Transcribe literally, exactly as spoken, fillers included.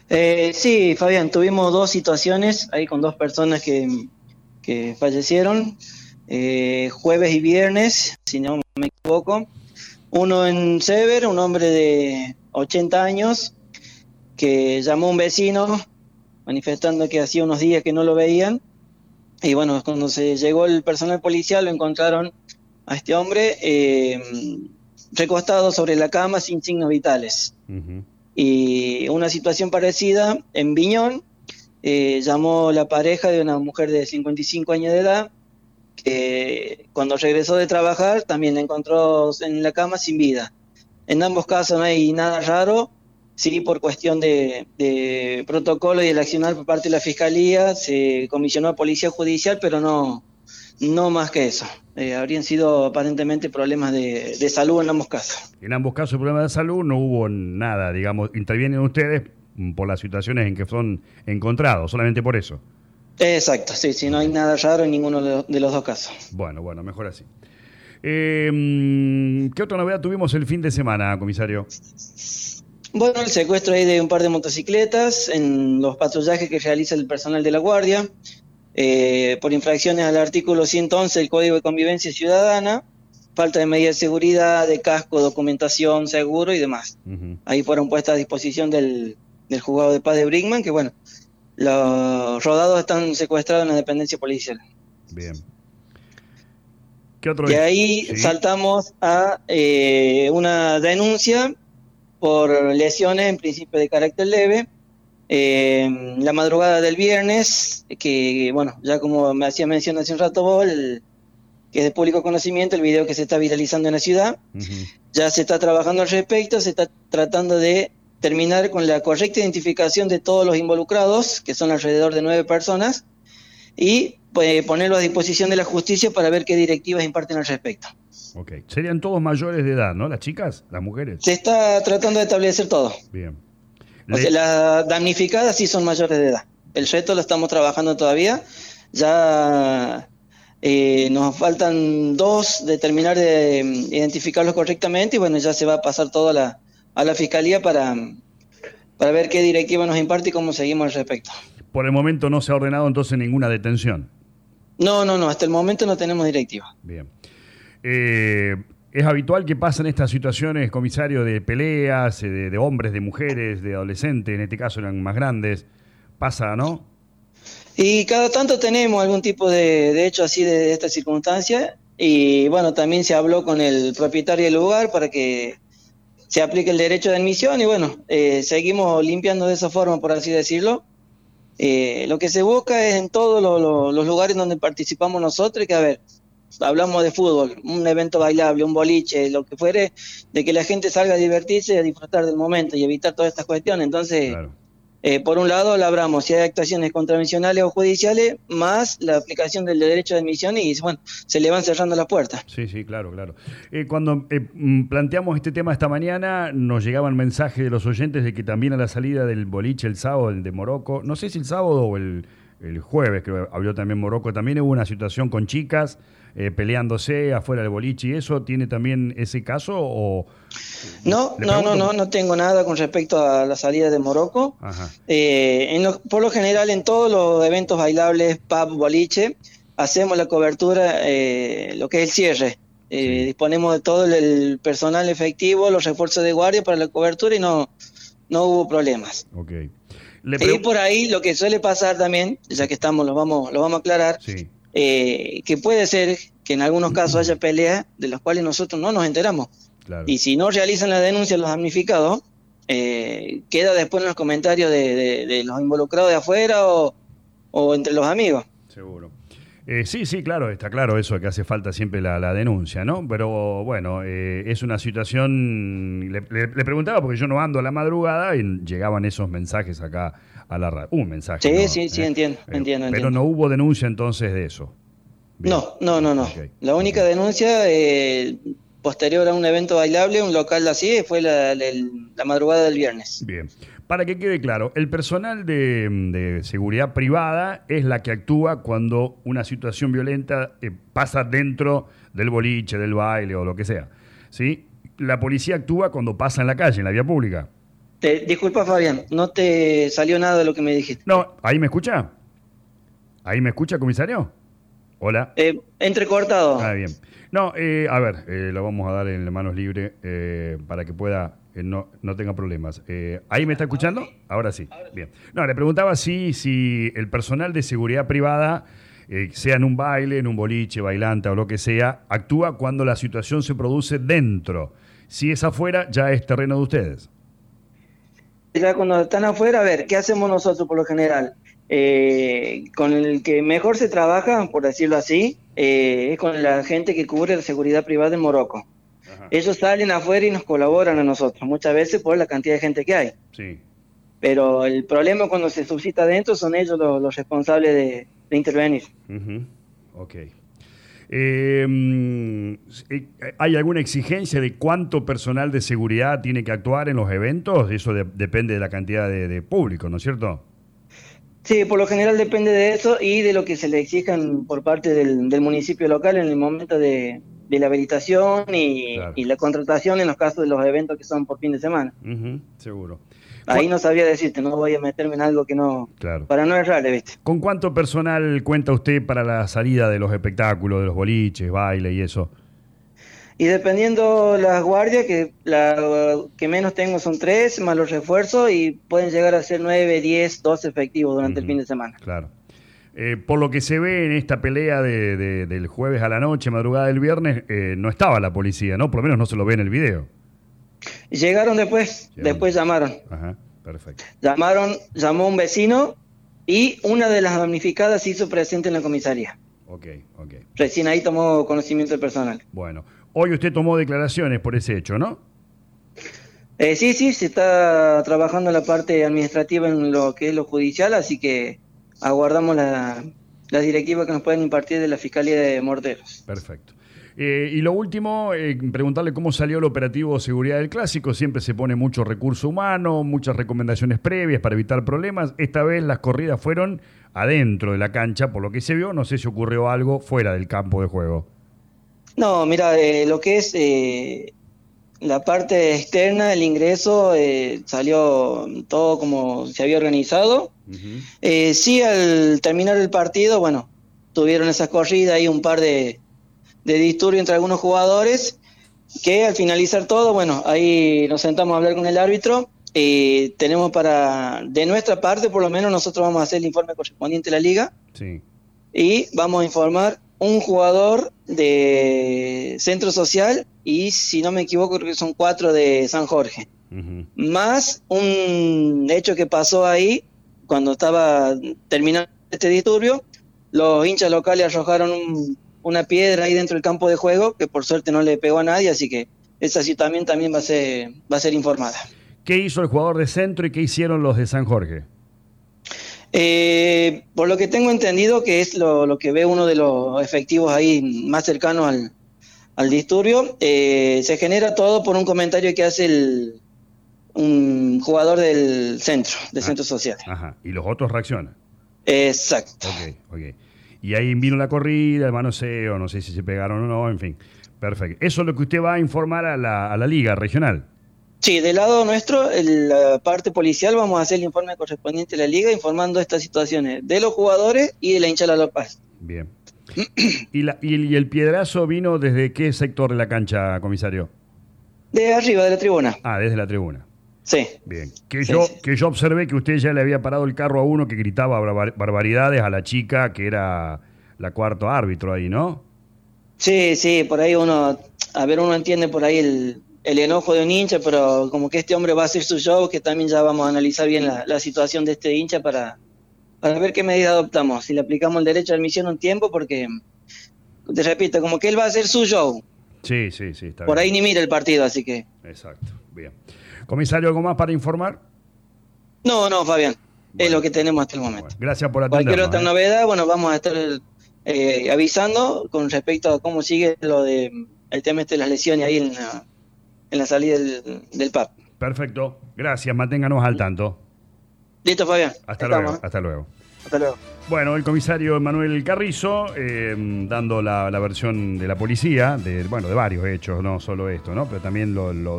Eh, sí, Fabián, tuvimos dos situaciones ahí con dos personas que, que fallecieron, eh, jueves y viernes, si no me equivoco. Uno en Sever, un hombre de ochenta años, que llamó a un vecino manifestando que hacía unos días que no lo veían. Y bueno, cuando se llegó el personal policial, lo encontraron a este hombre eh, recostado sobre la cama sin signos vitales. Ujú. Y una situación parecida en Viñón, eh, llamó la pareja de una mujer de cincuenta y cinco años de edad, que cuando regresó de trabajar también la encontró en la cama sin vida. En ambos casos no hay nada raro, sí, por cuestión de, de protocolo y el accionar por parte de la Fiscalía, se comisionó a Policía Judicial, pero no, no más que eso. Eh, habrían sido aparentemente problemas de, de salud en ambos casos. En ambos casos, problemas de salud, no hubo nada, digamos, intervienen ustedes mm, por las situaciones en que son encontrados, solamente por eso. Exacto, sí, sí, no hay nada raro en ninguno de los, de los dos casos. Bueno, bueno, mejor así. Eh, mm, ¿Qué otra novedad tuvimos el fin de semana, comisario? Bueno, el secuestro ahí de un par de motocicletas en los patrullajes que realiza el personal de la Guardia, eh, por infracciones al artículo ciento once del Código de Convivencia Ciudadana, falta de medidas de seguridad, de casco, documentación, seguro y demás. Uh-huh. Ahí fueron puestas a disposición del, del juzgado de paz de Brinkman, que bueno, los rodados están secuestrados en la dependencia policial. Bien. ¿Qué otro? Y ahí ¿Sí? saltamos a eh, una denuncia por lesiones en principio de carácter leve. Eh, la madrugada del viernes, que bueno, ya como me hacía mención hace un rato vos, el, que es de público conocimiento, el video que se está viralizando en la ciudad, Uh-huh. ya se está trabajando al respecto, se está tratando de terminar con la correcta identificación de todos los involucrados, que son alrededor de nueve personas, y pues, ponerlo a disposición de la justicia para ver qué directivas imparten al respecto. Ok. Serían todos mayores de edad, ¿no? Las chicas, las mujeres. Se está tratando de establecer todo. Bien. O sea, Le- las damnificadas sí son mayores de edad. El resto lo estamos trabajando todavía. Ya eh, nos faltan dos de terminar de mm, identificarlos correctamente y bueno, ya se va a pasar todo a la, a la Fiscalía para, para ver qué directiva nos imparte y cómo seguimos al respecto. Por el momento no se ha ordenado entonces ninguna detención. No, no, no, hasta el momento no tenemos directiva. Bien. Eh, ¿Es habitual que pasen estas situaciones, comisario, de peleas, eh, de, de hombres, de mujeres, de adolescentes, en este caso eran más grandes? Pasa, ¿no? Y cada tanto tenemos algún tipo de, de hecho así de, de esta circunstancia y bueno, también se habló con el propietario del lugar para que se aplique el derecho de admisión y bueno, eh, seguimos limpiando de esa forma, por así decirlo. Eh, lo que se busca es en todos lo, lo, los lugares donde participamos nosotros, que a ver, hablamos de fútbol, un evento bailable, un boliche, lo que fuere, de que la gente salga a divertirse y a disfrutar del momento y evitar todas estas cuestiones. Entonces, Claro. eh, por un lado, labramos si hay actuaciones contravencionales o judiciales, más la aplicación del derecho de admisión y bueno, se le van cerrando las puertas. Sí, sí, claro, claro. Eh, cuando eh, mm, planteamos este tema esta mañana, nos llegaban mensajes de los oyentes de que también a la salida del boliche el sábado, el de Morocco, no sé si el sábado o el, el jueves, creo que habló también Morocco, también hubo una situación con chicas eh, peleándose afuera del boliche y eso, ¿tiene también ese caso o...? No, Le no, no, pregunto- no, no tengo nada con respecto a la salida de Morocco. Ajá. Eh, en lo- por lo general, en todos los eventos bailables, pub, boliche, hacemos la cobertura, eh, lo que es el cierre. Eh, Sí. Disponemos de todo el, el personal efectivo, los refuerzos de guardia para la cobertura y no, no hubo problemas. Ok. Le Y pregun- por ahí lo que suele pasar también, ya que estamos, lo vamos, lo vamos a aclarar, Sí, eh, que puede ser que en algunos casos haya peleas de las cuales nosotros no nos enteramos. claro. Y si no realizan la denuncia los damnificados, eh, queda después en los comentarios de, de, de los involucrados de afuera o, o entre los amigos. Seguro. Eh, sí, sí, claro, está claro eso que hace falta siempre la, la denuncia, ¿no? Pero bueno, eh, es una situación... Le, le- le preguntaba porque yo no ando a la madrugada y llegaban esos mensajes acá a la radio. Un mensaje. Sí, ¿no? sí, sí, Eh, entiendo, eh, entiendo, Pero entiendo. no hubo denuncia entonces de eso. Bien. No, no, no, no. Ok. La única denuncia eh, posterior a un evento bailable, un local así, fue la, la, la madrugada del viernes. Bien. Para que quede claro, el personal de, de seguridad privada es la que actúa cuando una situación violenta eh, pasa dentro del boliche, del baile o lo que sea. ¿Sí? La policía actúa cuando pasa en la calle, en la vía pública. Te, disculpa, Fabián, no te salió nada de lo que me dijiste. No, ¿ahí me escucha? ¿Ahí me escucha, comisario? Hola. Eh, entrecortado. Ah, bien. No, eh, a ver, eh, lo vamos a dar en manos libres eh, para que pueda, eh, no, no tenga problemas. Eh, ¿Ahí me está escuchando? Ahora sí. Bien. No, le preguntaba si, si el personal de seguridad privada, eh, sea en un baile, en un boliche, bailanta o lo que sea, actúa cuando la situación se produce dentro. Si es afuera, ya es terreno de ustedes. Ya cuando están afuera, a ver, ¿qué hacemos nosotros por lo general? Eh, con el que mejor se trabaja, por decirlo así, eh, es con la gente que cubre la seguridad privada en Morocco. Ajá. Ellos salen afuera y nos colaboran a nosotros, muchas veces por la cantidad de gente que hay. Sí. Pero el problema cuando se suscita adentro son ellos los, los responsables de, de intervenir. Uh-huh. Ok. Eh, ¿Hay alguna exigencia de cuánto personal de seguridad tiene que actuar en los eventos? Eso de, depende de la cantidad de, de público, ¿no es cierto? Sí, por lo general depende de eso y de lo que se le exijan por parte del, del municipio local en el momento de, de la habilitación y, Claro. y la contratación en los casos de los eventos que son por fin de semana. Uh-huh, seguro. Ahí no sabía decirte, no voy a meterme en algo que no, Claro. para no errarle, ¿viste? ¿Con cuánto personal cuenta usted para la salida de los espectáculos, de los boliches, baile y eso? Y dependiendo las guardias, que la que menos tengo son tres, más los refuerzos, y pueden llegar a ser nueve, diez, doce efectivos durante Uh-huh. el fin de semana. Claro. Eh, por lo que se ve en esta pelea de, de, del jueves a la noche, madrugada del viernes, eh, no estaba la policía, ¿no? Por lo menos no se lo ve en el video. Llegaron después, Llegaron. después llamaron. Ajá, perfecto. Llamaron, llamó un vecino y una de las damnificadas se hizo presente en la comisaría. Ok, ok. Recién ahí tomó conocimiento el personal. Bueno, hoy usted tomó declaraciones por ese hecho, ¿no? Eh, sí, sí, se está trabajando la parte administrativa en lo que es lo judicial, así que aguardamos la, las directivas que nos pueden impartir de la Fiscalía de Morteros. Perfecto. Eh, y lo último, eh, preguntarle cómo salió el operativo de seguridad del Clásico. Siempre se pone mucho recurso humano, muchas recomendaciones previas para evitar problemas. Esta vez las corridas fueron adentro de la cancha, por lo que se vio. No sé si ocurrió algo fuera del campo de juego. No, mira, eh, lo que es eh, la parte externa, el ingreso, eh, salió todo como se había organizado. Uh-huh. Eh, sí, al terminar el partido, bueno, tuvieron esas corridas y un par de, de disturbios entre algunos jugadores, que al finalizar todo, bueno, ahí nos sentamos a hablar con el árbitro. Eh, tenemos para, de nuestra parte, por lo menos nosotros vamos a hacer el informe correspondiente a la liga. Sí. Y vamos a informar un jugador de Centro Social y, si no me equivoco, creo que son cuatro de San Jorge. Uh-huh. Más un hecho que pasó ahí cuando estaba terminando este disturbio. Los hinchas locales arrojaron un, una piedra ahí dentro del campo de juego, que por suerte no le pegó a nadie, así que esa situación también va a ser, va a ser informada. ¿Qué hizo el jugador de Centro y qué hicieron los de San Jorge? Eh, por lo que tengo entendido, que es lo, lo que ve uno de los efectivos ahí más cercanos al, al disturbio, eh, se genera todo por un comentario que hace el, un jugador del centro, del ah, centro social. Ajá, y los otros reaccionan. Exacto. Ok, ok. Y ahí vino la corrida, el manoseo, no sé si se pegaron o no, en fin. Perfecto. Eso es lo que usted va a informar a la, a la liga regional. Sí, del lado nuestro, en la parte policial, vamos a hacer el informe correspondiente a la liga informando estas situaciones de los jugadores y de la hinchada de La Paz. Bien. ¿Y, la, y, ¿Y el piedrazo vino desde qué sector de la cancha, comisario? De arriba, de la tribuna. Ah, desde la tribuna. Sí. Bien. Que, Sí, yo, sí. que yo observé que usted ya le había parado el carro a uno que gritaba barbar- barbaridades a la chica que era la cuarto árbitro ahí, ¿no? Sí, sí, por ahí uno, a ver, uno entiende por ahí el, el enojo de un hincha, pero como que este hombre va a hacer su show, que también ya vamos a analizar bien la, la situación de este hincha para, para ver qué medida adoptamos, si le aplicamos el derecho de admisión un tiempo, porque, te repito, como que él va a hacer su show, Sí, sí, sí, está por bien. ahí ni mira el partido, así que... Exacto, bien. Comisario, ¿algo más para informar? No, no, Fabián, Bueno. es lo que tenemos hasta el momento. Bueno, gracias por Cualquier atendernos. otra ¿eh? novedad, bueno, vamos a estar eh, avisando con respecto a cómo sigue lo de el tema este de las lesiones ahí en la, en la salida del, del pub. Perfecto, gracias, manténganos al tanto. Listo, Fabián. Hasta Estamos, luego, ¿eh? hasta luego. Hasta luego. Bueno, el comisario Manuel Carrizo, eh, dando la, la versión de la policía, de, bueno, de varios hechos, no solo esto, ¿no? Pero también lo, lo